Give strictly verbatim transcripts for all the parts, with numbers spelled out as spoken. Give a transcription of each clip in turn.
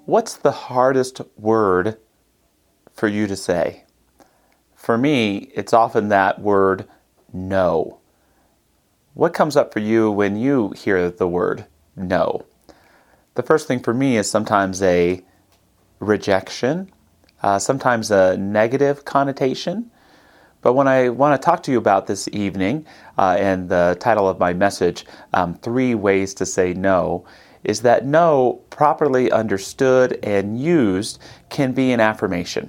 What's the hardest word for you to say? For me, it's often that word, no. What comes up for you when you hear the word no? The first thing for me is sometimes a rejection, uh, sometimes a negative connotation. But when I want to talk to you about this evening, uh, and the title of my message, um, Three Ways to Say No, is that no, properly understood and used, can be an affirmation.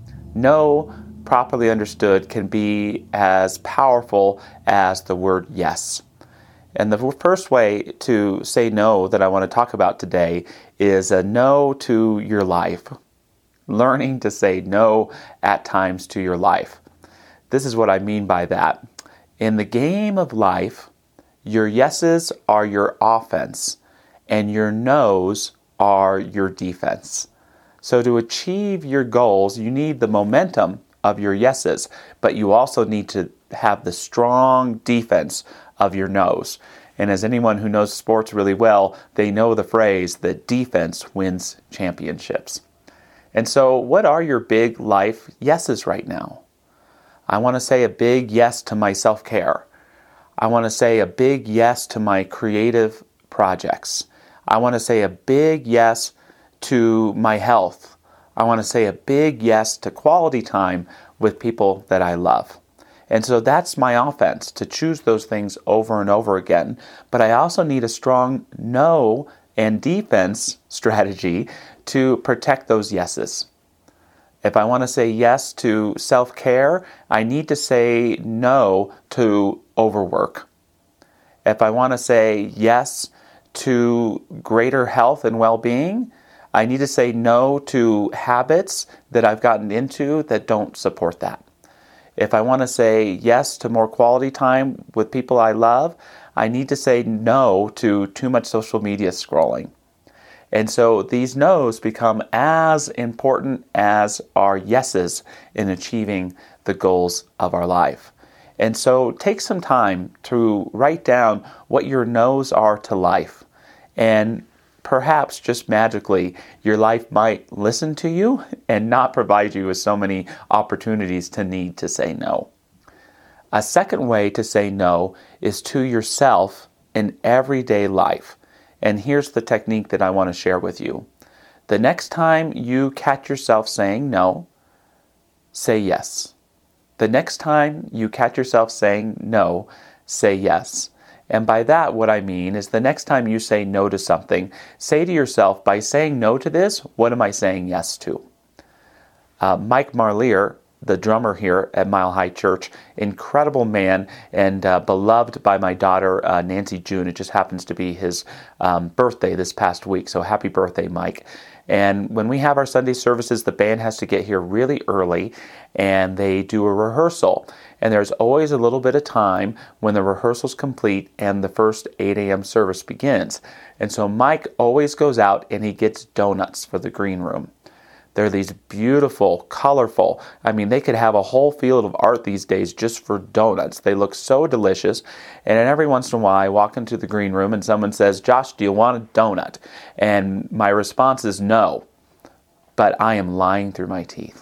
No, properly understood, can be as powerful as the word yes. And the first way to say no that I want to talk about today is a no to your life. Learning to say no at times to your life. This is what I mean by that. In the game of life, your yeses are your offense, and your no's are your defense. So to achieve your goals, you need the momentum of your yeses, but you also need to have the strong defense of your no's. And as anyone who knows sports really well, they know the phrase that defense wins championships. And so what are your big life yeses right now? I want to say a big yes to my self-care. I want to say a big yes to my creative projects. I want to say a big yes to my health. I want to say a big yes to quality time with people that I love. And so that's my offense, to choose those things over and over again. But I also need a strong no and defense strategy to protect those yeses. If I want to say yes to self-care, I need to say no to overwork. If I want to say yes to greater health and well-being, I need to say no to habits that I've gotten into that don't support that. If I want to say yes to more quality time with people I love, I need to say no to too much social media scrolling. And so these no's become as important as our yeses in achieving the goals of our life. And so take some time to write down what your no's are to life. And perhaps just magically, your life might listen to you and not provide you with so many opportunities to need to say no. A second way to say no is to yourself in everyday life. And here's the technique that I want to share with you. The next time you catch yourself saying no, say yes. The next time you catch yourself saying no, say yes. And by that, what I mean is the next time you say no to something, say to yourself, by saying no to this, what am I saying yes to? Uh, Mike Marlier, the drummer here at Mile High Church, incredible man and uh, beloved by my daughter, uh, Nancy June. It just happens to be his um, birthday this past week, so happy birthday, Mike. And when we have our Sunday services, the band has to get here really early, and they do a rehearsal. And there's always a little bit of time when the rehearsal's complete and the first eight a.m. service begins. And so Mike always goes out and he gets donuts for the green room. They're these beautiful, colorful, I mean, they could have a whole field of art these days just for donuts. They look so delicious. And then every once in a while, I walk into the green room and someone says, "Josh, do you want a donut?" And my response is no, but I am lying through my teeth.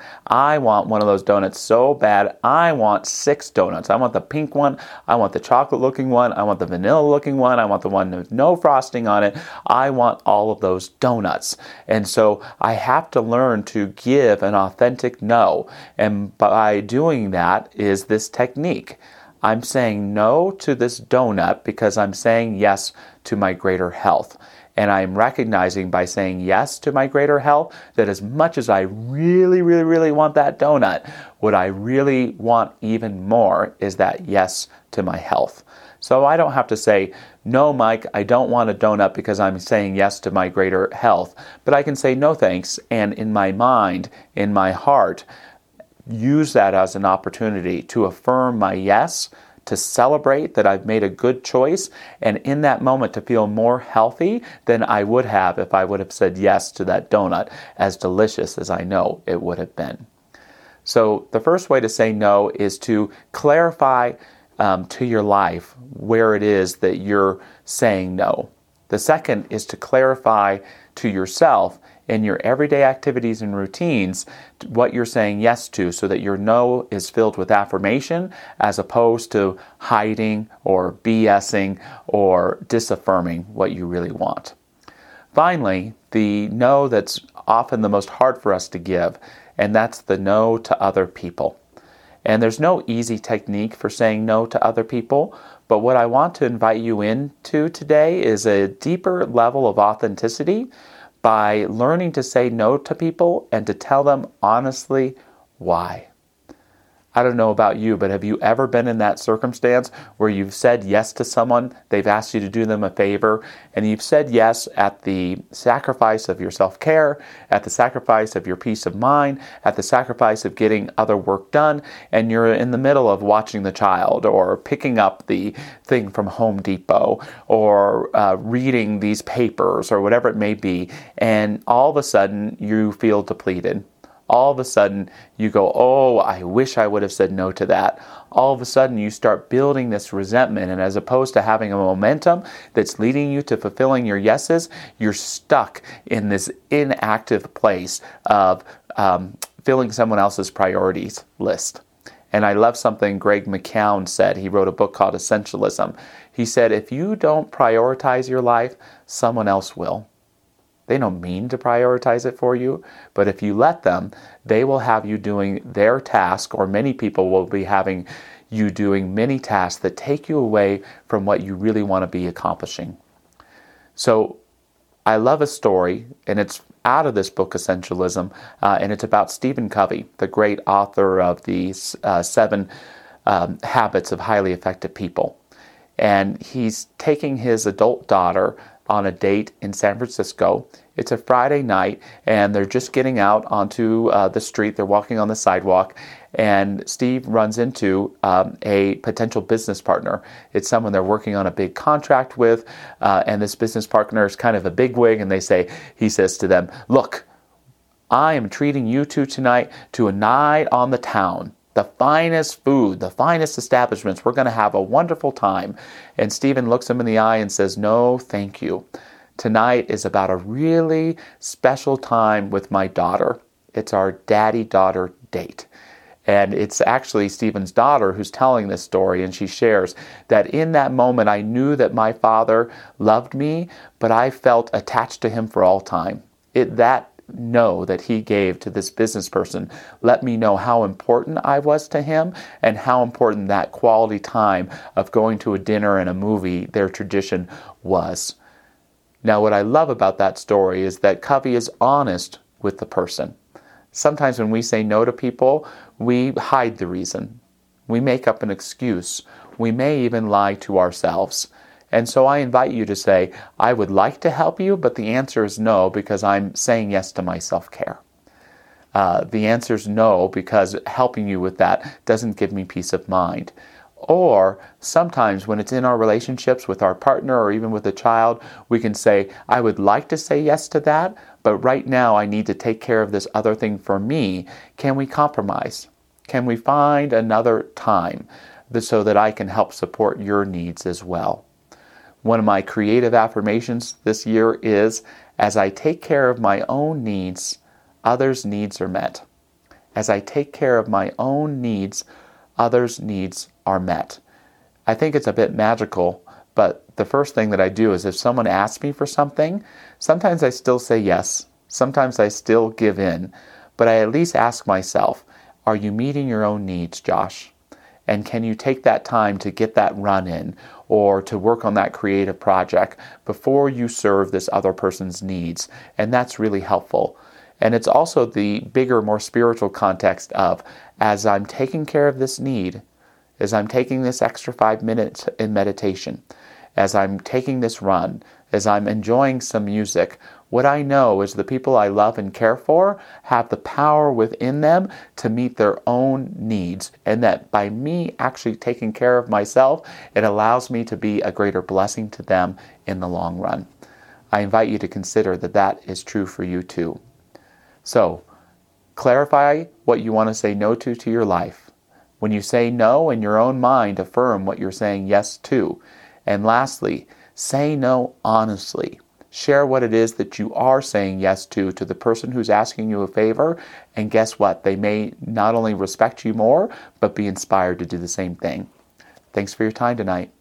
I want one of those donuts so bad. I want six donuts. I want the pink one. I want the chocolate looking one. I want the vanilla looking one. I want the one with no frosting on it. I want all of those donuts. And so I have to learn to give an authentic no. And by doing that is this technique. I'm saying no to this donut because I'm saying yes to my greater health. And I'm recognizing by saying yes to my greater health that as much as I really, really, really want that donut, what I really want even more is that yes to my health. So I don't have to say, "No, Mike, I don't want a donut because I'm saying yes to my greater health." But I can say, "No, thanks." And in my mind, in my heart, use that as an opportunity to affirm my yes, to celebrate that I've made a good choice, and in that moment to feel more healthy than I would have if I would have said yes to that donut, as delicious as I know it would have been. So the first way to say no is to clarify um, to your life where it is that you're saying no. The second is to clarify to yourself in your everyday activities and routines what you're saying yes to, so that your no is filled with affirmation as opposed to hiding or BSing or disaffirming what you really want. Finally, the no that's often the most hard for us to give, and that's the no to other people. And there's no easy technique for saying no to other people, but what I want to invite you into today is a deeper level of authenticity by learning to say no to people and to tell them honestly why. I don't know about you, but have you ever been in that circumstance where you've said yes to someone, they've asked you to do them a favor, and you've said yes at the sacrifice of your self-care, at the sacrifice of your peace of mind, at the sacrifice of getting other work done, and you're in the middle of watching the child or picking up the thing from Home Depot or uh, reading these papers or whatever it may be, and all of a sudden you feel depleted. All of a sudden you go, oh, I wish I would have said no to that. All of a sudden you start building this resentment, and as opposed to having a momentum that's leading you to fulfilling your yeses, you're stuck in this inactive place of um, filling someone else's priorities list. And I love something Greg McKeown said. He wrote a book called Essentialism. He said, if you don't prioritize your life, someone else will. They don't mean to prioritize it for you, but if you let them, they will have you doing their task, or many people will be having you doing many tasks that take you away from what you really want to be accomplishing. So I love a story, and it's out of this book, Essentialism, uh, and it's about Stephen Covey, the great author of the uh, seven um, habits of highly effective people. And he's taking his adult daughter on a date in San Francisco. It's a Friday night, and they're just getting out onto uh, the street. They're walking on the sidewalk, and Steve runs into um, a potential business partner. It's someone they're working on a big contract with, uh, and this business partner is kind of a bigwig, and they say, he says to them, look, I am treating you two tonight to a night on the town. The finest food, the finest establishments. We're going to have a wonderful time. And Stephen looks him in the eye and says, no, thank you. Tonight is about a really special time with my daughter. It's our daddy-daughter date. And it's actually Stephen's daughter who's telling this story, and she shares that in that moment I knew that my father loved me, but I felt attached to him for all time. It that no that he gave to this business person let me know how important I was to him, and how important that quality time of going to a dinner and a movie, their tradition, was. Now, what I love about that story is that Covey is honest with the person. Sometimes when we say no to people, we hide the reason. We make up an excuse. We may even lie to ourselves. And so I invite you to say, I would like to help you, but the answer is no, because I'm saying yes to my self-care. Uh, the answer is no, because helping you with that doesn't give me peace of mind. Or sometimes when it's in our relationships with our partner or even with a child, we can say, I would like to say yes to that, but right now I need to take care of this other thing for me. Can we compromise? Can we find another time so that I can help support your needs as well? One of my creative affirmations this year is, as I take care of my own needs, others' needs are met. As I take care of my own needs, others' needs are met. I think it's a bit magical, but the first thing that I do is if someone asks me for something, sometimes I still say yes. Sometimes I still give in, but I at least ask myself, are you meeting your own needs, Josh? And can you take that time to get that run in or to work on that creative project before you serve this other person's needs? And that's really helpful. And it's also the bigger, more spiritual context of, as I'm taking care of this need, as I'm taking this extra five minutes in meditation, as I'm taking this run, as I'm enjoying some music, what I know is the people I love and care for have the power within them to meet their own needs, and that by me actually taking care of myself, it allows me to be a greater blessing to them in the long run. I invite you to consider that that is true for you too. So, clarify what you want to say no to to your life. When you say no in your own mind, affirm what you're saying yes to. And lastly, Say no honestly. Share what it is that you are saying yes to to the person who's asking you a favor, and guess what? They may not only respect you more, but be inspired to do the same thing. Thanks for your time tonight.